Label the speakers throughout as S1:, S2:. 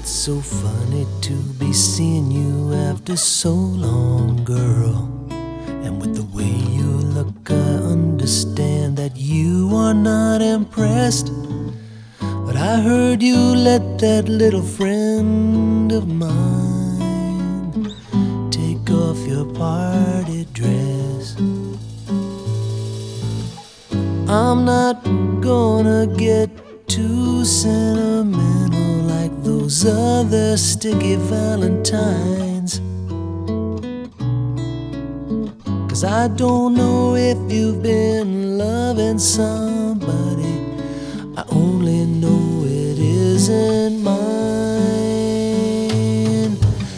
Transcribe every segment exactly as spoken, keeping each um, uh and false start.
S1: so funny to be seeing you after so long, girl. And with the way you look, I understand that you are not impressed. But I heard you let that little friend of mine take off your party dress. I'm not gonna get too sentimental like those other sticky valentines, 'cause I don't know if you've been loving somebody. I only know it isn't mine.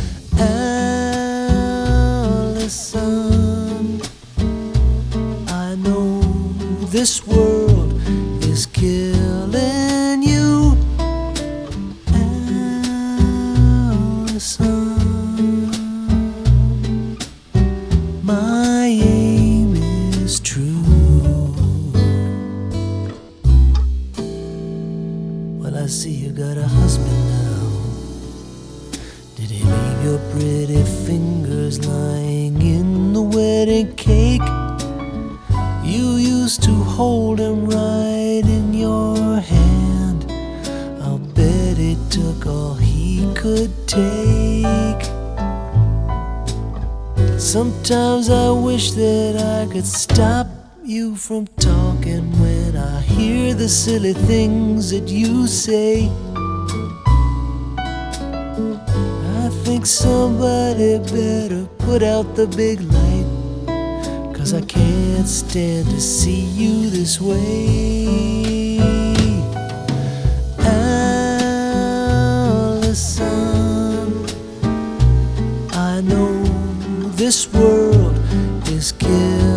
S1: Allison, I know this world is killing you. Allison, my aim is true. Well, I see you got a husband now. Did he leave your pretty fingers lying in the wedding cake? You used to hold him right in your hand. I'll bet he took all he could take. Sometimes I wish that I could stop you from talking when I hear the silly things that you say. I think somebody better put out the big light, 'cause I can't stand to see you this way. Allison, I know this world is killing